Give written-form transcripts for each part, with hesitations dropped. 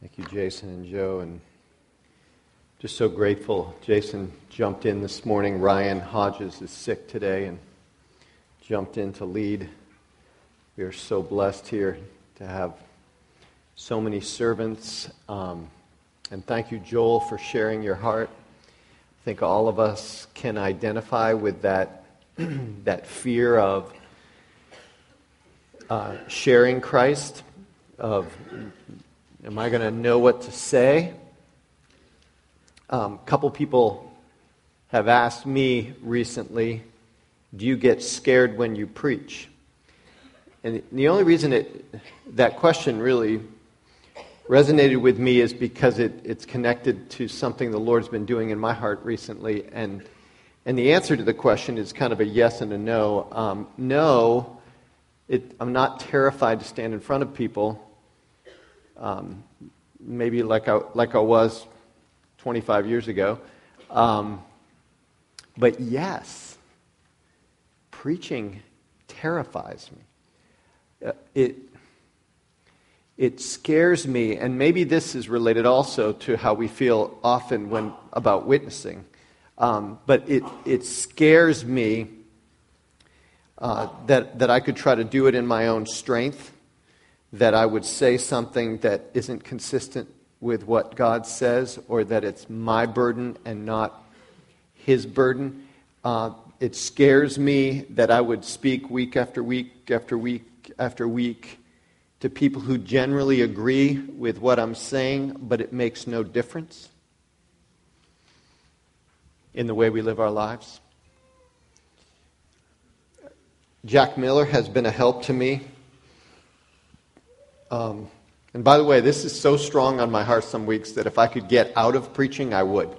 Thank you, Jason and Joe, and just so grateful. Jason jumped in this morning. Ryan Hodges is sick today and jumped in to lead. We are so blessed here to have so many servants. And thank you, Joel, for sharing your heart. I think all of us can identify with that, that fear of sharing Christ, of am I going to know what to say? A couple people have asked me recently, do you get scared when you preach? And the only reason that question really resonated with me is because it's connected to something the Lord's been doing in my heart recently. And the answer to the question is kind of a yes and a no. No, I'm not terrified to stand in front of people. Maybe like I was 25 years ago. But yes, preaching terrifies me. It scares me, and maybe this is related also to how we feel often about witnessing. But it scares me that I could try to do it in my own strength, that I would say something that isn't consistent with what God says, or that it's my burden and not His burden. It scares me that I would speak week after week after week after week to people who generally agree with what I'm saying, but it makes no difference in the way we live our lives. Jack Miller has been a help to me. And by the way, this is so strong on my heart some weeks that if I could get out of preaching, I would.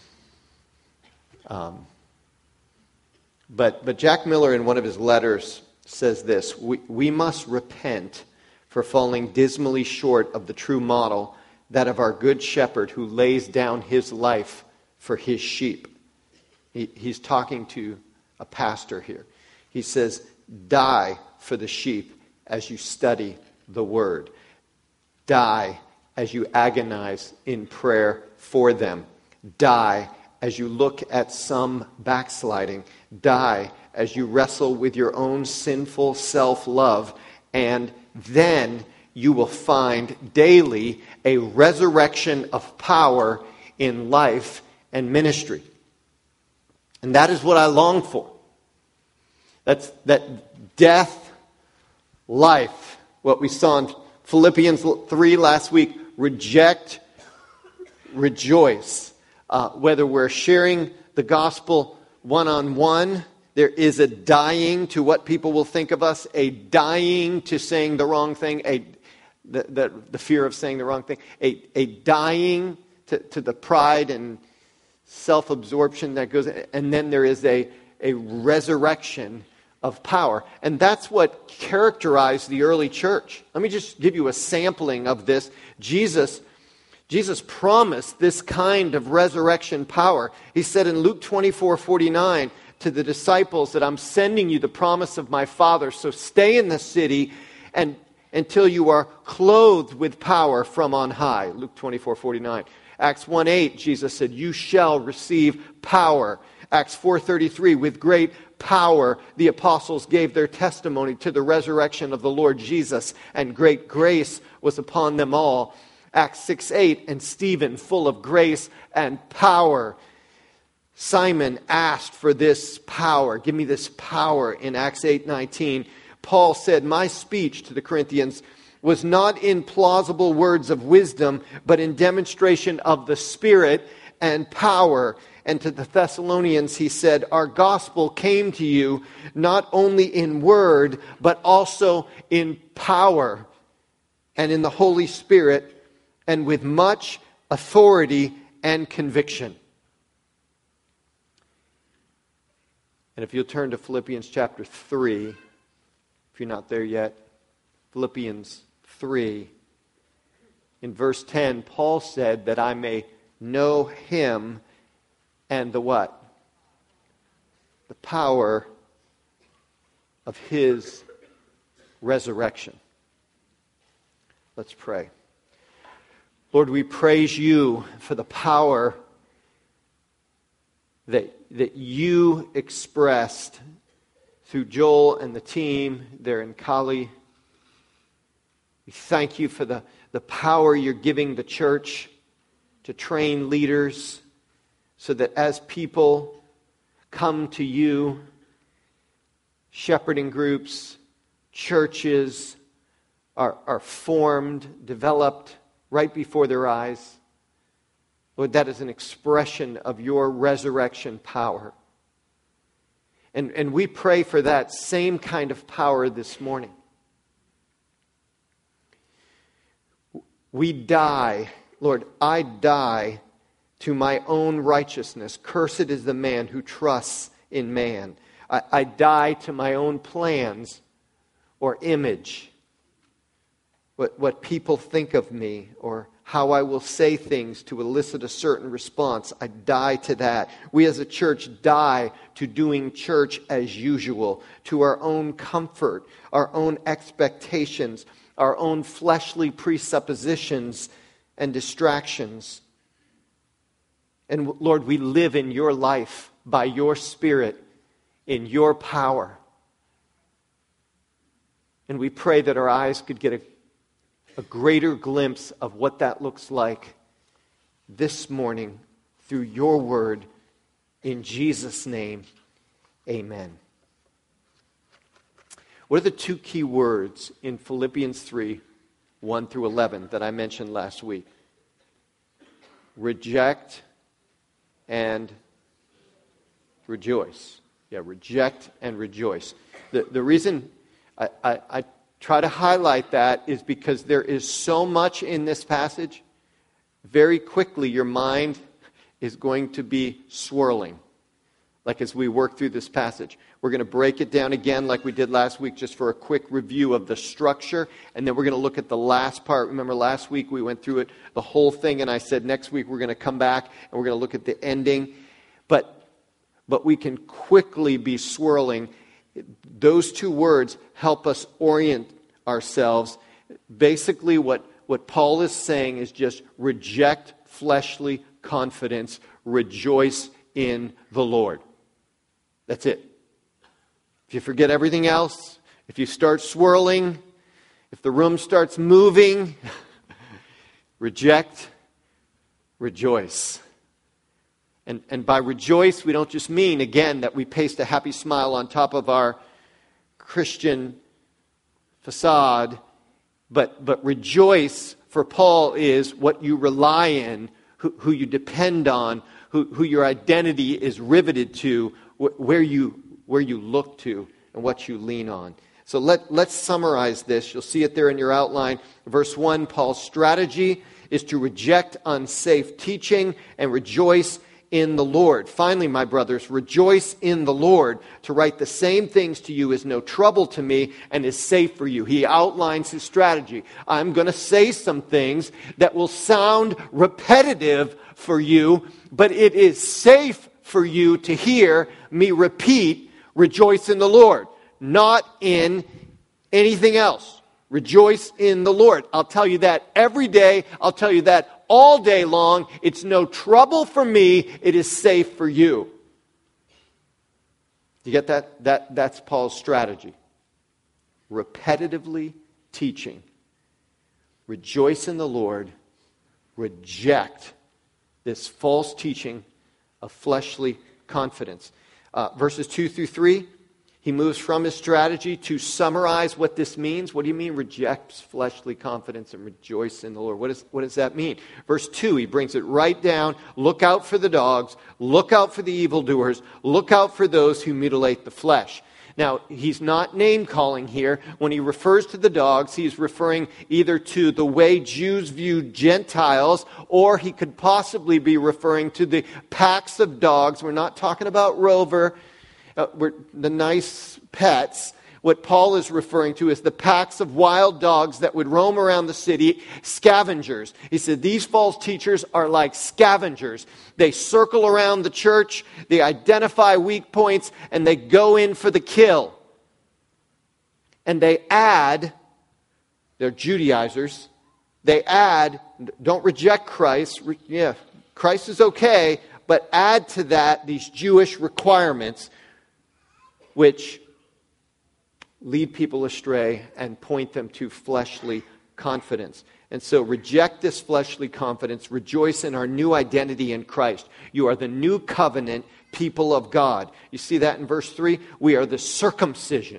But Jack Miller, in one of his letters, says this: we must repent for falling dismally short of the true model, that of our good shepherd who lays down his life for his sheep. He's talking to a pastor here. He says, die for the sheep as you study the word. Die as you agonize in prayer for them. Die as you look at some backsliding. Die as you wrestle with your own sinful self-love. And then you will find daily a resurrection of power in life and ministry. And that is what I long for. That death, life, what we saw in Philippians 3 last week, reject, rejoice. Whether we're sharing the gospel one-on-one, there is a dying to what people will think of us, a dying to saying the wrong thing, the fear of saying the wrong thing, a dying to the pride and self-absorption that goes, and then there is a resurrection of power. And that's what characterized the early church. Let me just give you a sampling of this. Jesus promised this kind of resurrection power. He said in Luke 24:49 to the disciples that I'm sending you the promise of my Father, so stay in the city and until you are clothed with power from on high. Luke 24:49. Acts 1:8, Jesus said, you shall receive power. Acts 4:33, with great power the apostles gave their testimony to the resurrection of the Lord Jesus, and great grace was upon them all. Acts 6:8, and Stephen, full of grace and power. Simon asked for this power. Give me this power in Acts 8:19. Paul said, my speech to the Corinthians was not in plausible words of wisdom, but in demonstration of the Spirit and power. And to the Thessalonians he said, our gospel came to you not only in word, but also in power and in the Holy Spirit and with much authority and conviction. And if you'll turn to Philippians chapter 3, if you're not there yet, Philippians 3, in verse 10, Paul said that I may know Him and the what? The power of His resurrection. Let's pray. Lord, we praise you for the power that you expressed through Joel and the team there in Cali. We thank you for the power you're giving the church to train leaders so that as people come to you, shepherding groups, churches are formed, developed right before their eyes. Lord, that is an expression of your resurrection power. And we pray for that same kind of power this morning. We die, Lord, I die to my own righteousness. Cursed is the man who trusts in man. I die to my own plans or image. What people think of me or how I will say things to elicit a certain response. I die to that. We as a church die to doing church as usual, to our own comfort, our own expectations, our own fleshly presuppositions and distractions. And Lord, we live in your life by your Spirit, in your power. And we pray that our eyes could get a greater glimpse of what that looks like this morning through your word. In Jesus' name, amen. What are the two key words in Philippians 3, 1 through 11 that I mentioned last week? Reject and rejoice. Yeah, reject and rejoice. The reason I try to highlight that is because there is so much in this passage. Very quickly, your mind is going to be swirling. Like as we work through this passage. We're going to break it down again like we did last week just for a quick review of the structure. And then we're going to look at the last part. Remember last week we went through it, the whole thing. And I said next week we're going to come back and we're going to look at the ending. But we can quickly be swirling. Those two words help us orient ourselves. Basically what Paul is saying is just reject fleshly confidence. Rejoice in the Lord. That's it. If you forget everything else, if you start swirling, if the room starts moving, reject, rejoice. And by rejoice, we don't just mean, again, that we paste a happy smile on top of our Christian facade, but rejoice for Paul is what you rely in, who you depend on, who your identity is riveted to, where you look to, and what you lean on. So let's summarize this. You'll see it there in your outline. Verse 1, Paul's strategy is to reject unsafe teaching and rejoice in the Lord. Finally, my brothers, rejoice in the Lord. To write the same things to you is no trouble to me and is safe for you. He outlines his strategy. I'm going to say some things that will sound repetitive for you, but it is safe for you to hear me repeat, rejoice in the Lord, not in anything else. Rejoice in the Lord. I'll tell you that every day. I'll tell you that all day long. It's no trouble for me. It is safe for you. You get that? That's Paul's strategy. Repetitively teaching. Rejoice in the Lord. Reject this false teaching of fleshly confidence. Verses 2 through 3, he moves from his strategy to summarize what this means. What do you mean rejects fleshly confidence and rejoice in the Lord? What does that mean? Verse 2, he brings it right down. Look out for the dogs. Look out for the evildoers. Look out for those who mutilate the flesh. Now, he's not name-calling here. When he refers to the dogs, he's referring either to the way Jews viewed Gentiles, or he could possibly be referring to the packs of dogs. We're not talking about Rover, the nice pets. What Paul is referring to is the packs of wild dogs that would roam around the city, scavengers. He said these false teachers are like scavengers. They circle around the church, they identify weak points, and they go in for the kill. And they add, they're Judaizers, they add, don't reject Christ. Christ is okay, but add to that these Jewish requirements which lead people astray and point them to fleshly confidence. And so reject this fleshly confidence. Rejoice in our new identity in Christ. You are the new covenant people of God. You see that in verse 3? We are the circumcision.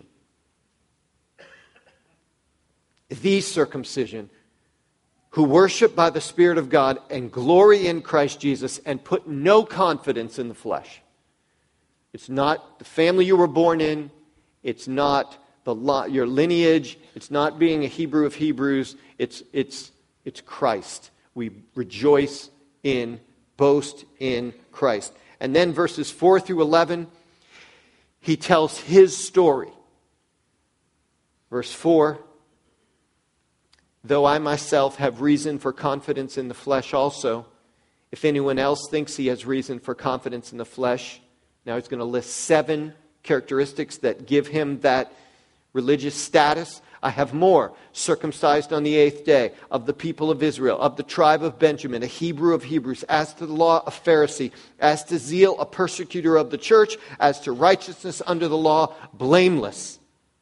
The circumcision who worship by the Spirit of God and glory in Christ Jesus and put no confidence in the flesh. It's not the family you were born in. It's not your lineage. It's not being a Hebrew of Hebrews. It's Christ. We rejoice in, boast in Christ. And then verses 4 through 11, he tells his story. Verse 4, though I myself have reason for confidence in the flesh also, if anyone else thinks he has reason for confidence in the flesh, now he's going to list 7 characteristics that give him that religious status. I have more. Circumcised on the 8th day, of the people of Israel, of the tribe of Benjamin, a Hebrew of Hebrews, as to the law, a Pharisee, as to zeal, a persecutor of the church, as to righteousness under the law, blameless.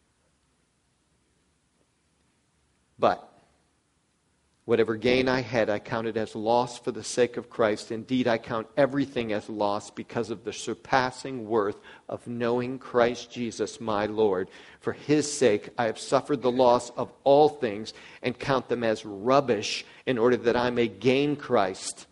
But whatever gain I had, I counted as loss for the sake of Christ. Indeed, I count everything as loss because of the surpassing worth of knowing Christ Jesus, my Lord. For his sake, I have suffered the loss of all things and count them as rubbish in order that I may gain Christ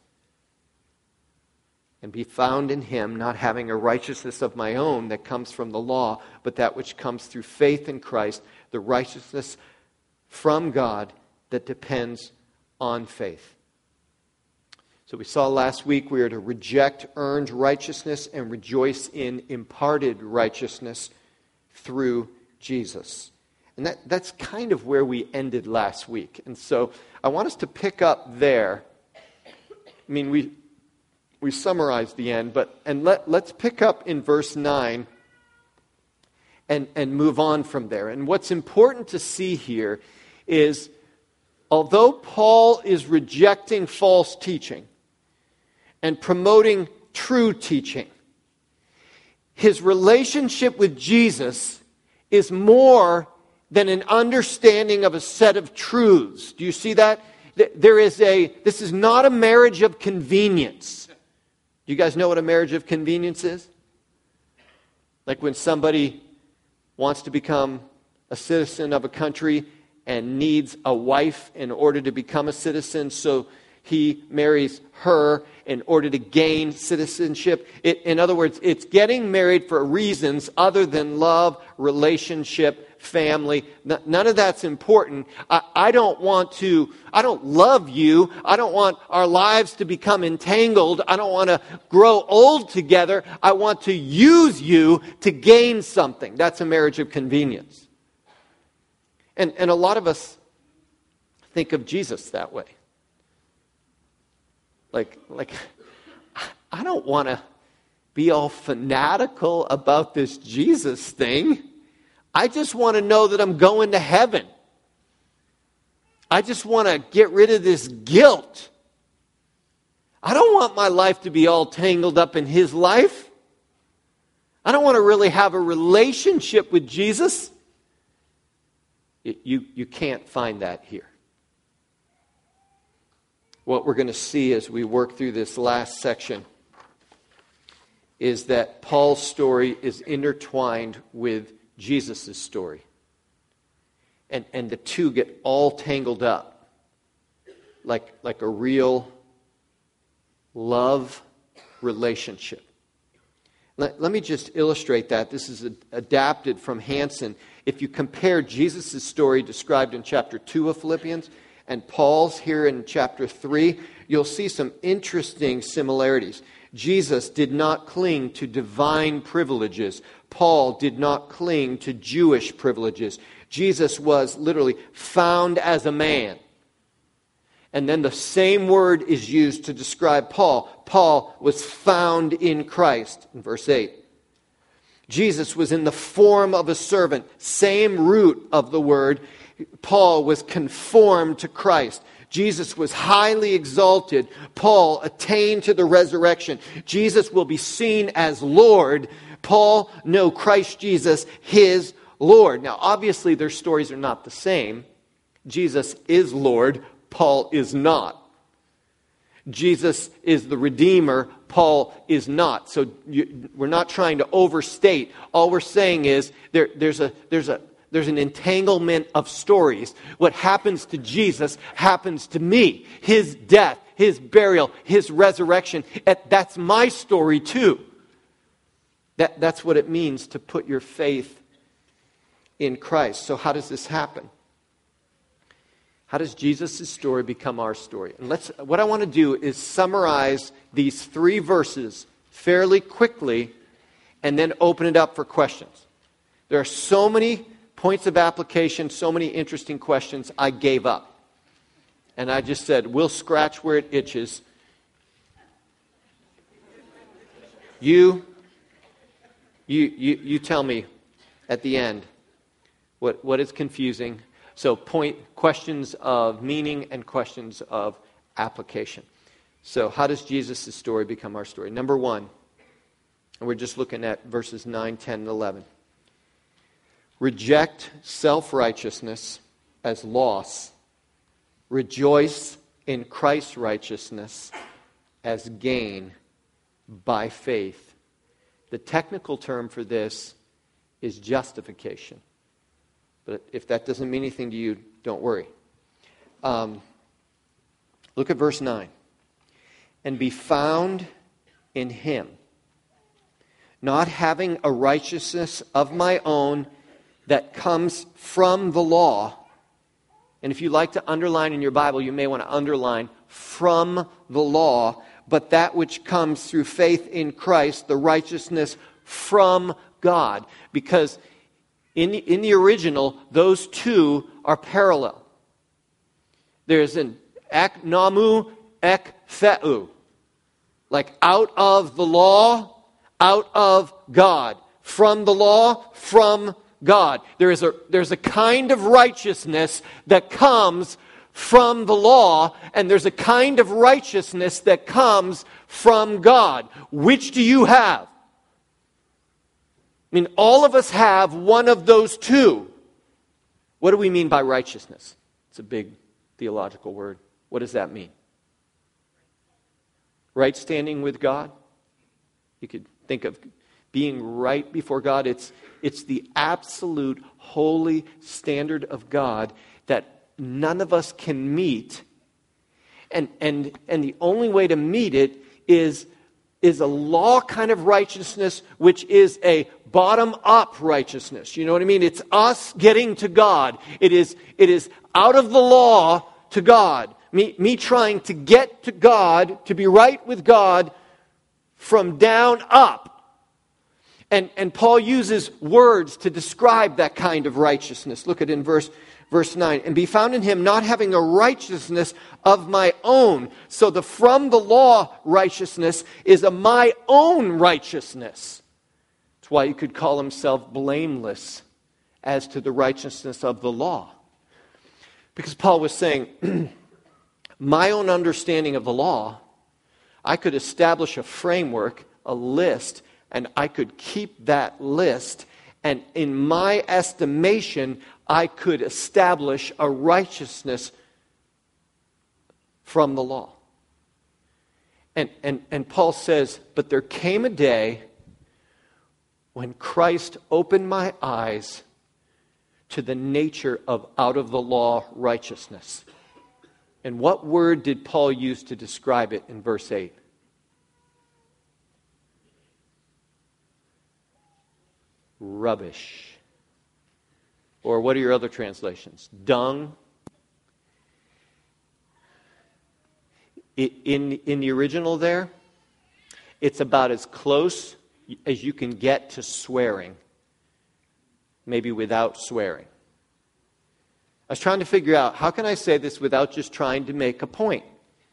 and be found in him, not having a righteousness of my own that comes from the law, but that which comes through faith in Christ, the righteousness from God that depends on faith. So we saw last week we are to reject earned righteousness and rejoice in imparted righteousness through Jesus. And that's kind of where we ended last week. And so I want us to pick up there. I mean, we summarized the end, but let's pick up in verse 9 and move on from there. And what's important to see here is, although Paul is rejecting false teaching and promoting true teaching, his relationship with Jesus is more than an understanding of a set of truths. Do you see that? This is not a marriage of convenience. Do you guys know what a marriage of convenience is? Like when somebody wants to become a citizen of a country and needs a wife in order to become a citizen, so he marries her in order to gain citizenship. In other words, it's getting married for reasons other than love, relationship, family. None of that's important. I don't love you. I don't want our lives to become entangled. I don't want to grow old together. I want to use you to gain something. That's a marriage of convenience. And a lot of us think of Jesus that way. Like I don't want to be all fanatical about this Jesus thing. I just want to know that I'm going to heaven. I just want to get rid of this guilt. I don't want my life to be all tangled up in his life. I don't want to really have a relationship with Jesus. You can't find that here. What we're going to see as we work through this last section is that Paul's story is intertwined with Jesus' story. And the two get all tangled up like a real love relationship. Let me just illustrate that. This is adapted from Hansen. If you compare Jesus' story described in chapter 2 of Philippians and Paul's here in chapter 3, you'll see some interesting similarities. Jesus did not cling to divine privileges. Paul did not cling to Jewish privileges. Jesus was literally found as a man. And then the same word is used to describe Paul. Paul was found in Christ, in verse 8. Jesus was in the form of a servant. Same root of the word. Paul was conformed to Christ. Jesus was highly exalted. Paul attained to the resurrection. Jesus will be seen as Lord. Paul, no, Christ Jesus, his Lord. Now, obviously, their stories are not the same. Jesus is Lord. Paul is not. Jesus is the Redeemer. Paul is not. So we're not trying to overstate. All we're saying is there's an entanglement of stories. What happens to Jesus happens to me. His death, his burial, his resurrection. That's my story too. That's what it means to put your faith in Christ. So how does this happen? How does Jesus' story become our story? And what I want to do is summarize these 3 verses fairly quickly and then open it up for questions. There are so many points of application, so many interesting questions, I gave up. And I just said, we'll scratch where it itches. You tell me at the end what is confusing. So questions of meaning and questions of application. So how does Jesus' story become our story? Number 1, and we're just looking at verses 9, 10, and 11. Reject self-righteousness as loss. Rejoice in Christ's righteousness as gain by faith. The technical term for this is justification. But if that doesn't mean anything to you, don't worry. Look at verse 9. And be found in him, not having a righteousness of my own that comes from the law. And if you like to underline in your Bible, you may want to underline from the law, but that which comes through faith in Christ, the righteousness from God. Because in the original, those two are parallel. There's an ek namu, ek theou. Like out of the law, out of God. From the law, from God. There's a kind of righteousness that comes from the law, and there's a kind of righteousness that comes from God. Which do you have? I mean, all of us have one of those two. What do we mean by righteousness? It's a big theological word. What does that mean? Right standing with God? You could think of being right before God. It's the absolute holy standard of God that none of us can meet. And the only way to meet it is a law kind of righteousness, which is a bottom-up righteousness. You know what I mean? It's us getting to God. It is out of the law to God. Me trying to get to God, to be right with God from down up. And Paul uses words to describe that kind of righteousness. Look at it in verse 9. And be found in him, not having a righteousness of my own. So the from the law righteousness is a my own righteousness. That's why you could call himself blameless as to the righteousness of the law. Because Paul was saying, my own understanding of the law, I could establish a framework, a list, and I could keep that list, and in my estimation, I could establish a righteousness from the law. And Paul says, but there came a day when Christ opened my eyes to the nature of out of the law righteousness. And what word did Paul use to describe it in verse 8? Rubbish. Or what are your other translations? Dung. In the original there, it's about as close as you can get to swearing. Maybe without swearing. I was trying to figure out, how can I say this without just trying to make a point?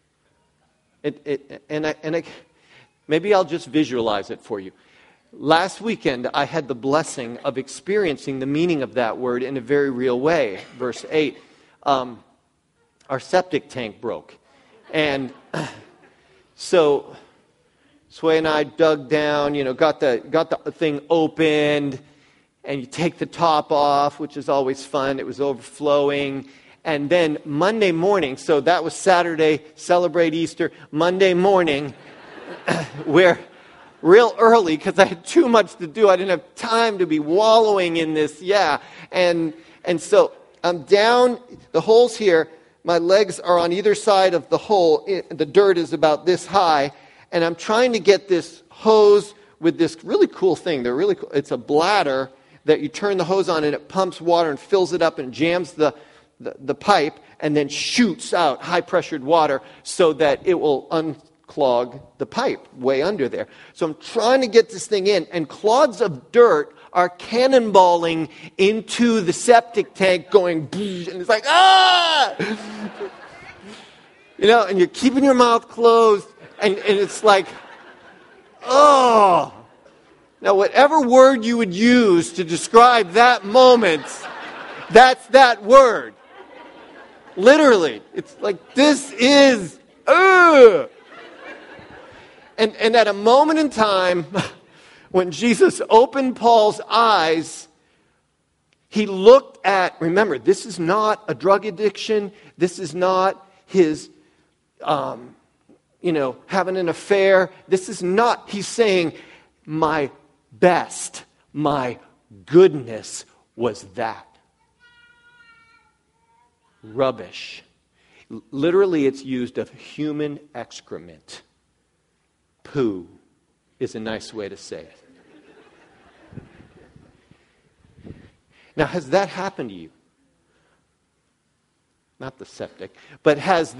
Maybe I'll just visualize it for you. Last weekend, I had the blessing of experiencing the meaning of that word in a very real way. Verse 8. our septic tank broke. And so Sway and I dug down, got the thing opened, and you take the top off, which is always fun. It was overflowing. And then Monday morning, so that was Saturday, celebrate Easter. Monday morning, we're real early because I had too much to do. I didn't have time to be wallowing in this, And so I'm down, the hole's here. My legs are on either side of the hole. The dirt is about this high. And I'm trying to get this hose with this really cool thing. They're really cool. It's a bladder that you turn the hose on and it pumps water and fills it up and jams the pipe and then shoots out high-pressured water so that it will unclog the pipe way under there. So I'm trying to get this thing in, and clods of dirt are cannonballing into the septic tank going, and it's like, ah! And you're keeping your mouth closed, and it's like, oh! Now, whatever word you would use to describe that moment, that's that word. Literally. It's like, this is, ugh! And at a moment in time, when Jesus opened Paul's eyes, he looked at, remember, this is not a drug addiction. This is not his, having an affair. This is not, he's saying, my best, my goodness was that. Rubbish. Literally, it's used of human excrement. Poo is a nice way to say it. Now, has that happened to you? Not the septic, but has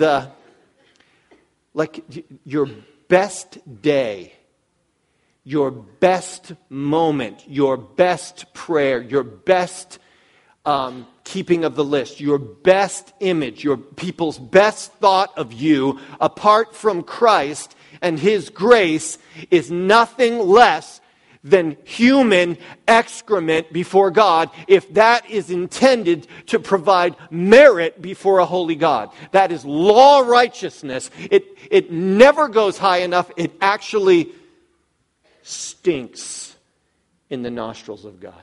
your best day, your best moment, your best prayer, your best keeping of the list, your best image, your people's best thought of you, apart from Christ and His grace, is nothing less than human excrement before God, if that is intended to provide merit before a holy God. That is law righteousness. It never goes high enough. It actually stinks in the nostrils of God.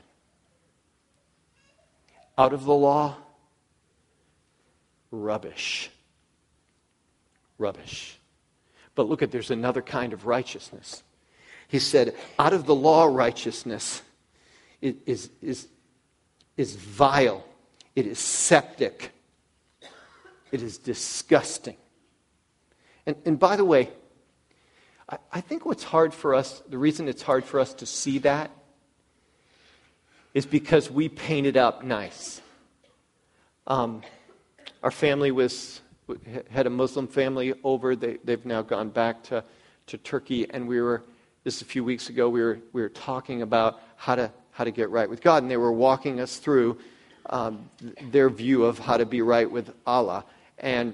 Out of the law, rubbish. Rubbish. But look there's another kind of righteousness. He said, out of the law righteousness is vile. It is septic. It is disgusting. And by the way, I think what's hard for us, the reason it's hard for us to see that is because we paint it up nice. Our family had a Muslim family over. They've now gone back to Turkey, and just a few weeks ago, we were talking about how to get right with God, and they were walking us through their view of how to be right with Allah, and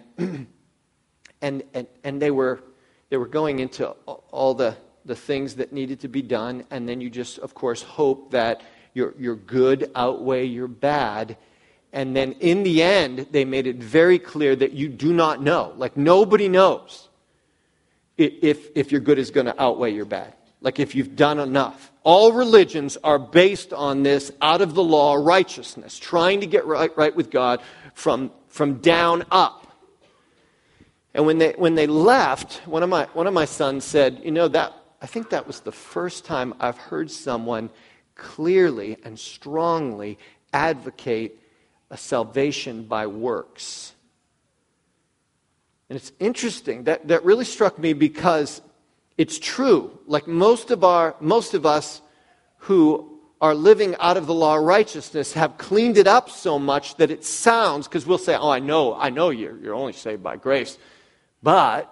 they were going into all the things that needed to be done, and then you just, of course, hope that your good outweigh your bad. And then in the end, they made it very clear that you do not know. Like, nobody knows if your good is going to outweigh your bad. Like, if you've done enough. All religions are based on this out of the law righteousness, trying to get right with God from down up. And when they left, one of my sons said, I think that was the first time I've heard someone clearly and strongly advocate a salvation by works. And it's interesting, that really struck me because it's true. Like most of us who are living out of the law of righteousness have cleaned it up so much that it sounds, because we'll say, oh, I know you're only saved by grace. But,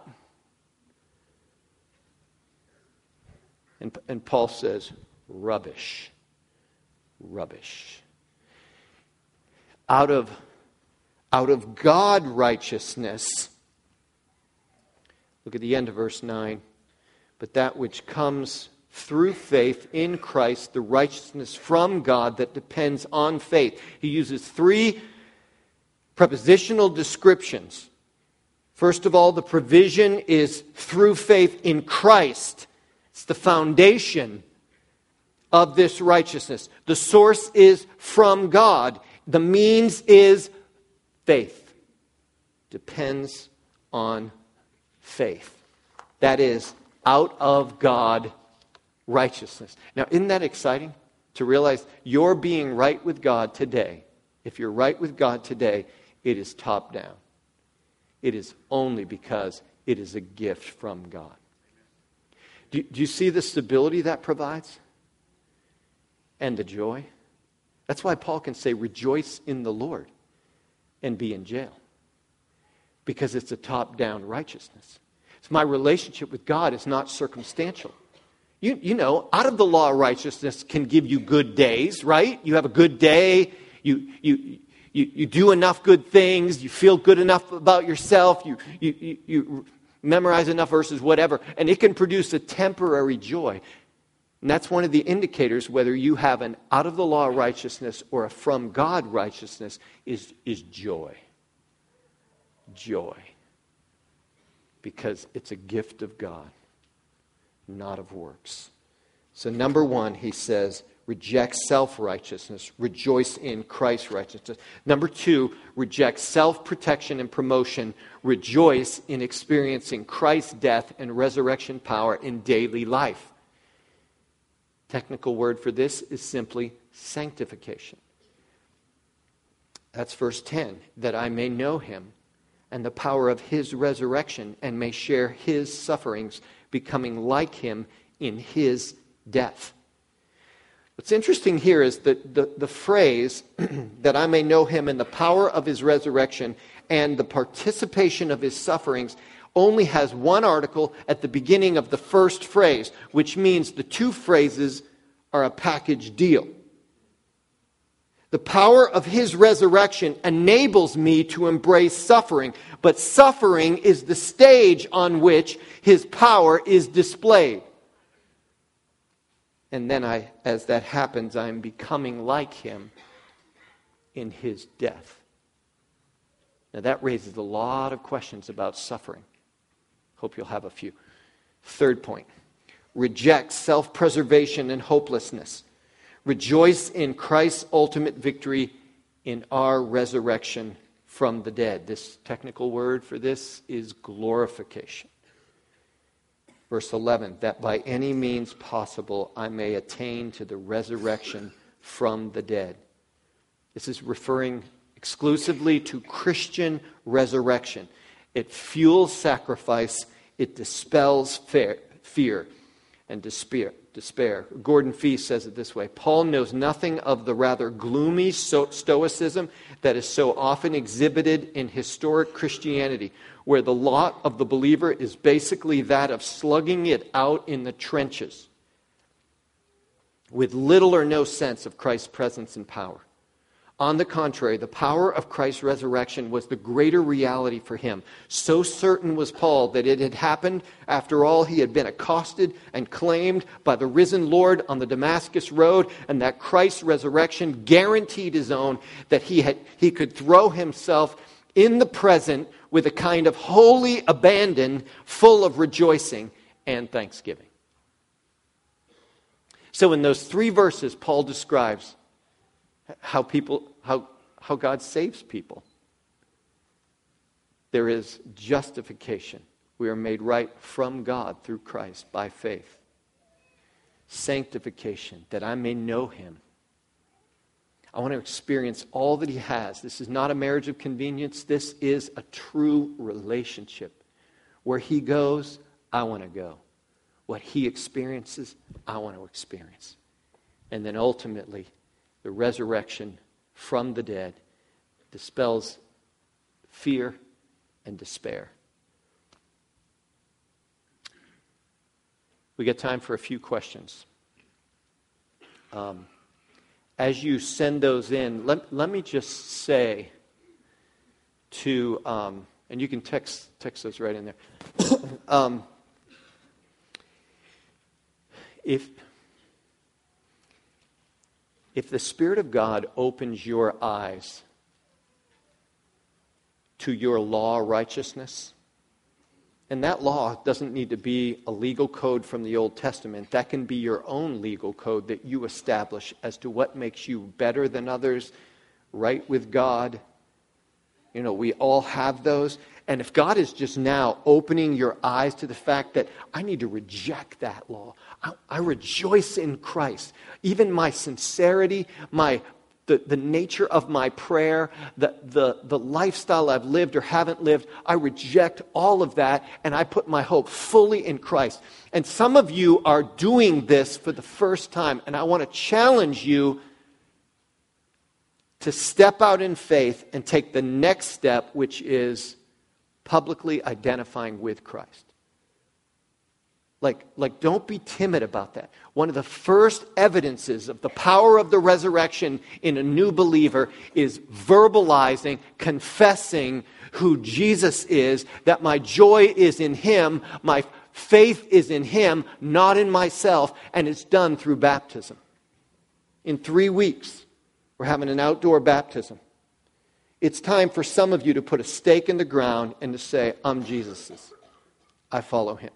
and Paul says, rubbish. Out of God righteousness, look at the end of verse 9, but that which comes through faith in Christ, the righteousness from God that depends on faith. He uses 3 prepositional descriptions First of all, the provision is through faith in Christ. It's the foundation of this righteousness. The source is from God. The means is faith. Depends on faith. That is, out of God righteousness. Now, isn't that exciting to realize you're being right with God today? If you're right with God today, it is top down. It is only because it is a gift from God. Do you see the stability that provides? And the joy? That's why Paul can say, rejoice in the Lord and be in jail. Because it's a top-down righteousness. So my relationship with God is not circumstantial. You know, out of the law of righteousness can give you good days, right? You have a good day. You do enough good things. You feel good enough about yourself. You memorize enough verses, whatever. And it can produce a temporary joy. And that's one of the indicators whether you have an out of the law of righteousness or a from God righteousness is joy. Joy. Because it's a gift of God, not of works. So number one, he says, reject self-righteousness. Rejoice in Christ's righteousness. Number two, reject self-protection and promotion. Rejoice in experiencing Christ's death and resurrection power in daily life. Technical word for this is simply sanctification. That's verse 10. That I may know him and the power of his resurrection and may share his sufferings, becoming like him in his death. What's interesting here is that the phrase, that I may know him and the power of his resurrection and the participation of his sufferings, only has one article at the beginning of the first phrase, which means the two phrases are a package deal. The power of his resurrection enables me to embrace suffering, but suffering is the stage on which his power is displayed. And then as that happens, I am becoming like him in his death. Now that raises a lot of questions about suffering. Hope you'll have a few. Third point, reject self-preservation and hopelessness. Rejoice in Christ's ultimate victory in our resurrection from the dead. This technical word for this is glorification. Verse 11, that by any means possible I may attain to the resurrection from the dead. This is referring exclusively to Christian resurrection. It fuels sacrifice. It dispels fear and despair. Gordon Fee says it this way: Paul knows nothing of the rather gloomy stoicism that is so often exhibited in historic Christianity, where the lot of the believer is basically that of slugging it out in the trenches with little or no sense of Christ's presence and power. On the contrary, the power of Christ's resurrection was the greater reality for him. So certain was Paul that it had happened. After all, he had been accosted and claimed by the risen Lord on the Damascus road, and that Christ's resurrection guaranteed his own, that he could throw himself in the present with a kind of holy abandon, full of rejoicing and thanksgiving. So in those three verses, Paul describes how God saves people. There is justification. We are made right from God through Christ by faith. Sanctification, that I may know him. I want to experience all that he has. This is not a marriage of convenience. This is a true relationship. Where he goes, I want to go. What he experiences, I want to experience. And then ultimately, the resurrection from the dead dispels fear and despair. We got time for a few questions. As you send those in, let me just say to, and you can text those right in there. If the Spirit of God opens your eyes to your law righteousness, And that law doesn't need to be a legal code from the Old Testament. That can be your own legal code that you establish as to what makes you better than others, right with God. You know, we all have those. And if God is just now opening your eyes to the fact that I need to reject that law, I rejoice in Christ. Even my sincerity, the nature of my prayer, the lifestyle I've lived or haven't lived, I reject all of that and I put my hope fully in Christ. And some of you are doing this for the first time, and I want to challenge you to step out in faith and take the next step, which is publicly identifying with Christ. Like, don't be timid about that. One of the first evidences of the power of the resurrection in a new believer is verbalizing, confessing who Jesus is, that my joy is in Him, my faith is in Him, not in myself, and it's done through baptism. In 3 weeks, we're having an outdoor baptism. It's time for some of you to put a stake in the ground and to say, I'm Jesus's. I follow Him.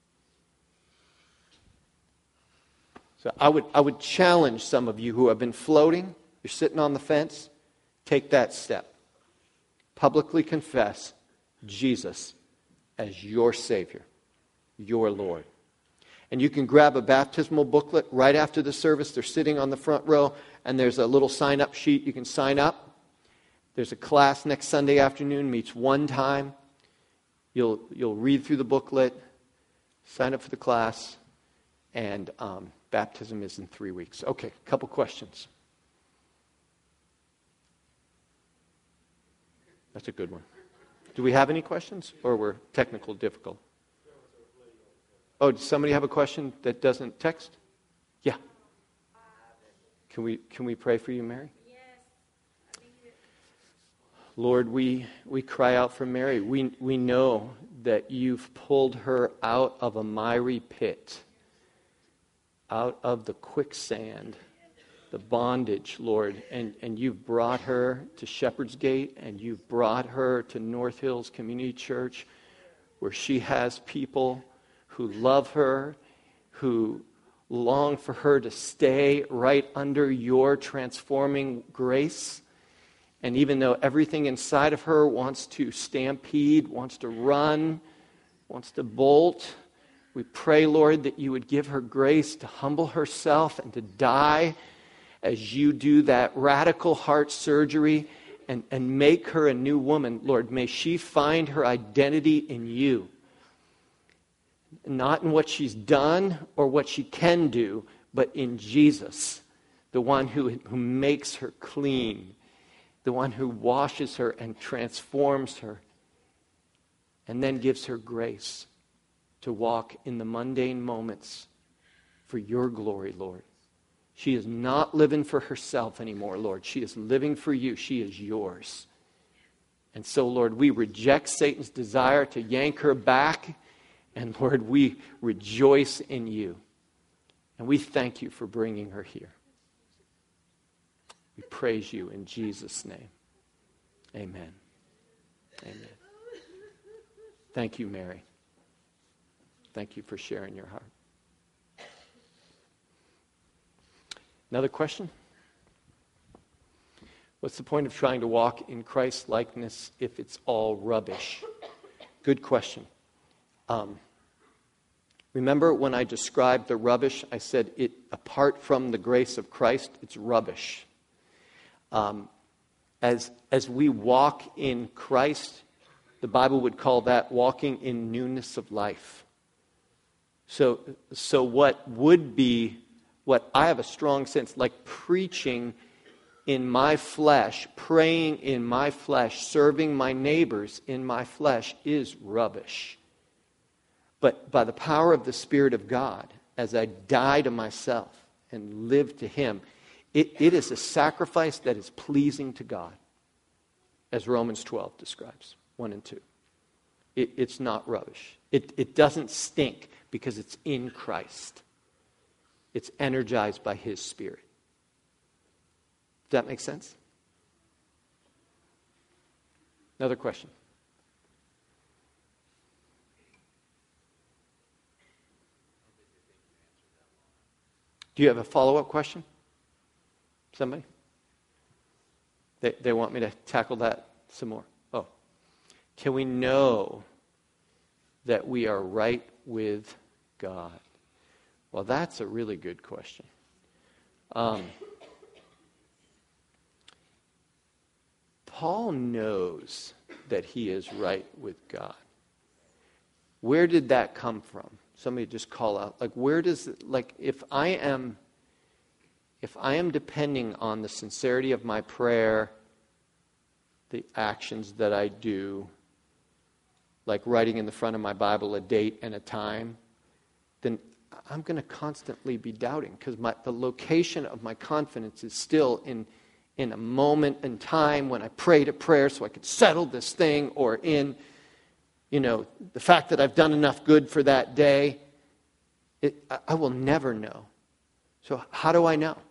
So I would challenge some of you who have been floating, you're sitting on the fence, take that step. Publicly confess Jesus as your Savior, your Lord. And you can grab a baptismal booklet right after the service. They're sitting on the front row, and there's a little sign-up sheet. You can sign up. There's a class next Sunday afternoon, meets one time. You'll read through the booklet, sign up for the class, and baptism is in 3 weeks. Okay, a couple questions. That's a good one. Do we have any questions, or were technical difficult? Oh, does somebody have a question that doesn't text? Yeah. Can we pray for you, Mary? Lord, we cry out for Mary. We know that you've pulled her out of a miry pit, out of the quicksand, the bondage, Lord, and you've brought her to Shepherd's Gate, and you've brought her to North Hills Community Church, where she has people who love her, who long for her to stay right under your transforming grace. And even though everything inside of her wants to stampede, wants to run, wants to bolt, we pray, Lord, that you would give her grace to humble herself and to die as you do that radical heart surgery and make her a new woman. Lord, may she find her identity in you, not in what she's done or what she can do, but in Jesus, the one who makes her clean, the one who washes her and transforms her, and then gives her grace to walk in the mundane moments for your glory, Lord. She is not living for herself anymore, Lord. She is living for you. She is yours. And so, Lord, we reject Satan's desire to yank her back. And, Lord, we rejoice in you. And we thank you for bringing her here. We praise you in Jesus' name. Amen. Amen. Thank you, Mary. Thank you for sharing your heart. Another question? What's the point of trying to walk in Christ's likeness if it's all rubbish? Good question. Remember when I described the rubbish, I said it apart from the grace of Christ, it's rubbish. As we walk in Christ, the Bible would call that walking in newness of life. So what would be, what I have a strong sense, like preaching in my flesh, praying in my flesh, serving my neighbors in my flesh is rubbish. But by the power of the Spirit of God, as I die to myself and live to Him, it is a sacrifice that is pleasing to God, as Romans 12 describes, 1 and 2. It's not rubbish. It doesn't stink because it's in Christ. It's energized by His Spirit. Does that make sense? Another question. Do you have a follow-up question? Somebody? They want me to tackle that some more. Oh. Can we know that we are right with God? Well, that's a really good question. Paul knows that he is right with God. Where did that come from? Somebody just call out. Like, where does it, like, if I am depending on the sincerity of my prayer, the actions that I do, like writing in the front of my Bible a date and a time, then I'm going to constantly be doubting, because the location of my confidence is still in a moment in time when I prayed a prayer so I could settle this thing, or in, the fact that I've done enough good for that day. I will never know. So how do I know?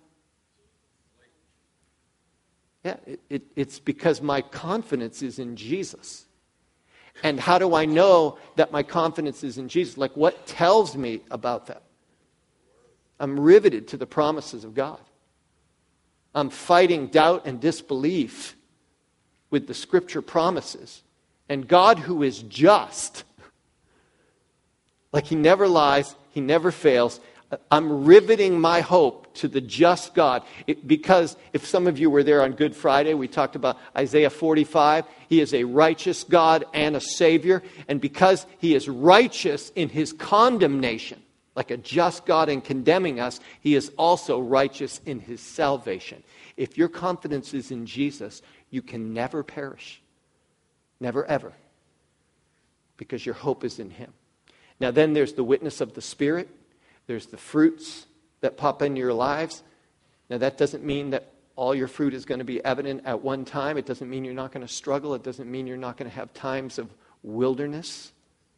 Yeah, it's because my confidence is in Jesus. And how do I know that my confidence is in Jesus? Like, what tells me about that? I'm riveted to the promises of God. I'm fighting doubt and disbelief with the Scripture promises. And God, who is just, like He never lies, He never fails, I'm riveting my hope to the just God. Because if some of you were there on Good Friday, we talked about Isaiah 45. He is a righteous God and a Savior. And because He is righteous in His condemnation, like a just God in condemning us, He is also righteous in His salvation. If your confidence is in Jesus, you can never perish. Never, ever. Because your hope is in Him. Now then there's the witness of the Spirit. There's the fruits that pop into your lives. Now that doesn't mean that all your fruit is going to be evident at one time. It doesn't mean you're not going to struggle. It doesn't mean you're not going to have times of wilderness.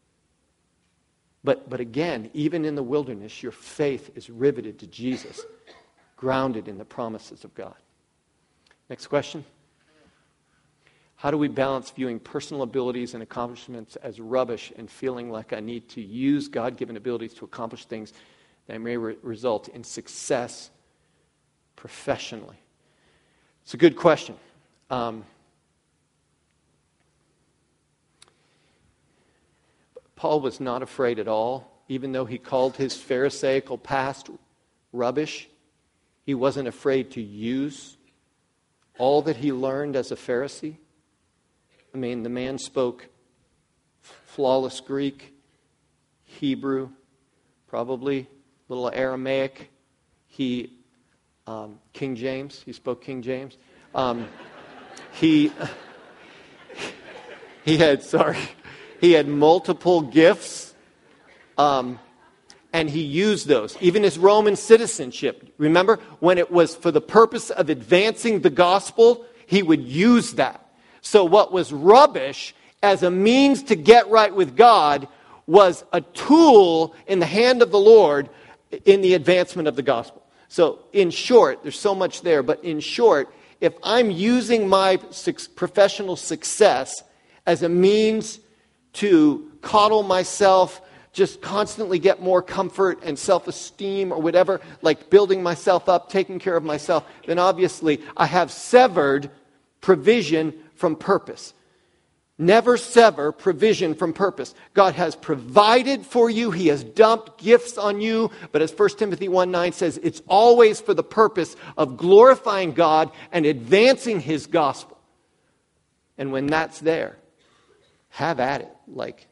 But again, even in the wilderness, your faith is riveted to Jesus, grounded in the promises of God. Next question. How do we balance viewing personal abilities and accomplishments as rubbish and feeling like I need to use God-given abilities to accomplish things that may result in success professionally? It's a good question. Paul was not afraid at all. Even though he called his Pharisaical past rubbish, he wasn't afraid to use all that he learned as a Pharisee. I mean, the man spoke flawless Greek, Hebrew, probably a little Aramaic. King James. He spoke King James. He had multiple gifts, and he used those. Even his Roman citizenship. Remember, when it was for the purpose of advancing the gospel, he would use that. So what was rubbish as a means to get right with God was a tool in the hand of the Lord in the advancement of the gospel. So in short, there's so much there, but in short, if I'm using my professional success as a means to coddle myself, just constantly get more comfort and self-esteem or whatever, like building myself up, taking care of myself, then obviously I have severed provision from purpose. Never sever provision from purpose. God has provided for you. He has dumped gifts on you. But as 1 Timothy 1:9 says, it's always for the purpose of glorifying God and advancing His gospel. And when that's there, have at it. Like,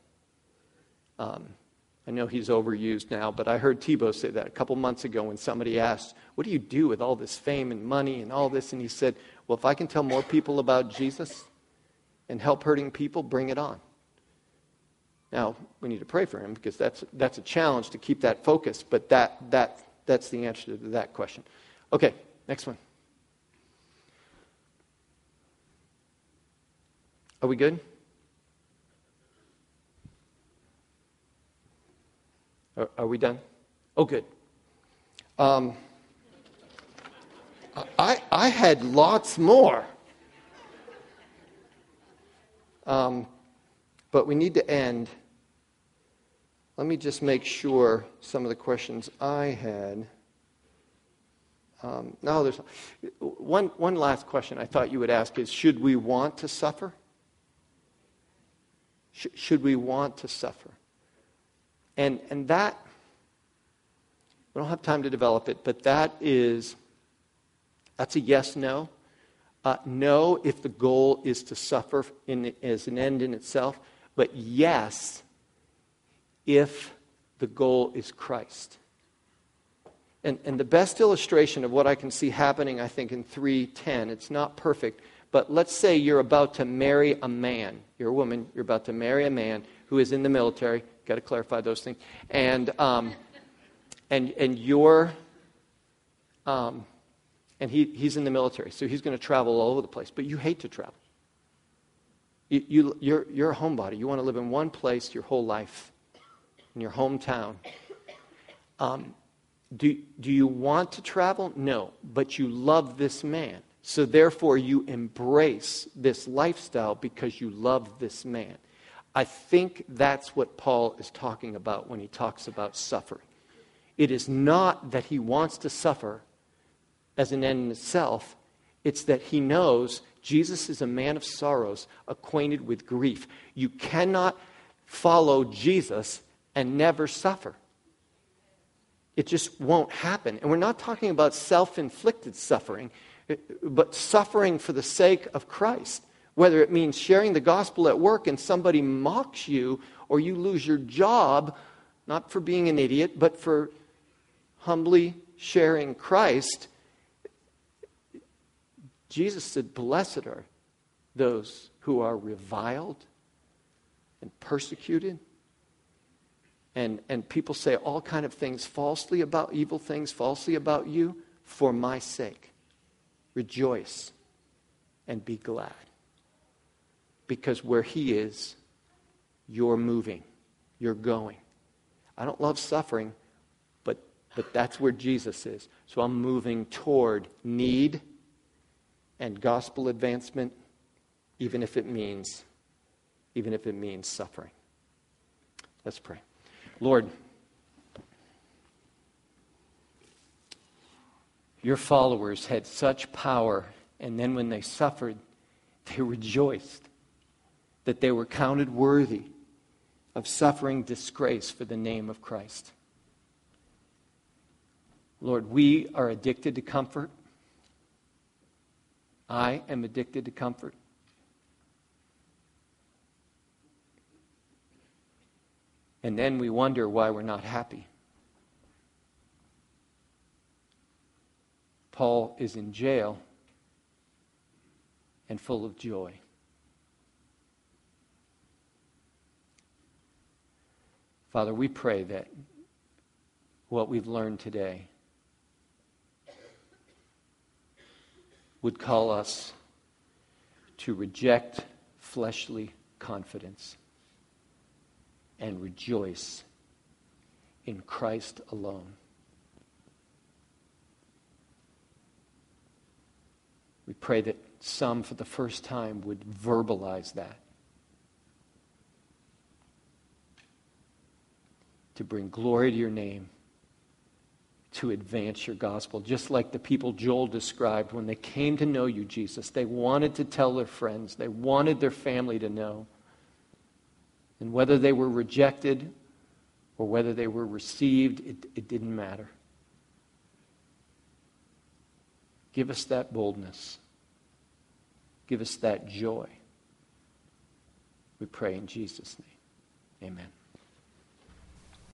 I know he's overused now, but I heard Tebow say that a couple months ago when somebody asked, what do you do with all this fame and money and all this? And he said, well, if I can tell more people about Jesus and help hurting people, bring it on. Now, we need to pray for him because that's a challenge to keep that focus, but that's the answer to that question. Okay, next one. Are we good? Are we done? Oh, good. I had lots more. But we need to end. Let me just make sure some of the questions I had. No, there's one last question I thought you would ask is, should we want to suffer? Should we want to suffer? And that, we don't have time to develop it, but that's a yes, no. No, if the goal is to suffer as an end in itself, but yes, if the goal is Christ. And the best illustration of what I can see happening, I think, in 3:10, it's not perfect, but let's say you're about to marry a man. You're a woman, you're about to marry a man who is in the military. Got to clarify those things. And he's in the military, so he's going to travel all over the place. But you hate to travel. You're a homebody. You want to live in one place your whole life, in your hometown. Do you want to travel? No, but you love this man. So therefore you embrace this lifestyle because you love this man. I think that's what Paul is talking about when he talks about suffering. It is not that he wants to suffer as an end in itself. It's that he knows Jesus is a man of sorrows, acquainted with grief. You cannot follow Jesus and never suffer. It just won't happen. And we're not talking about self-inflicted suffering, but suffering for the sake of Christ. Whether it means sharing the gospel at work and somebody mocks you, or you lose your job, not for being an idiot, but for humbly sharing Christ. Jesus said, blessed are those who are reviled and persecuted. And people say all kind of things falsely about, evil things falsely about you for my sake. Rejoice and be glad. Because where he is, you're moving. You're going. I don't love suffering, but that's where Jesus is. So I'm moving toward need and gospel advancement, even if it means suffering. Let's pray. Lord, your followers had such power, and then when they suffered, they rejoiced that they were counted worthy of suffering disgrace for the name of Christ. Lord, we are addicted to comfort. I am addicted to comfort. And then we wonder why we're not happy. Paul is in jail and full of joy. Father, we pray that what we've learned today would call us to reject fleshly confidence and rejoice in Christ alone. We pray that some, for the first time, would verbalize that. To bring glory to your name, to advance your gospel. Just like the people Joel described when they came to know you, Jesus. They wanted to tell their friends. They wanted their family to know. And whether they were rejected or whether they were received, it didn't matter. Give us that boldness. Give us that joy. We pray in Jesus' name. Amen.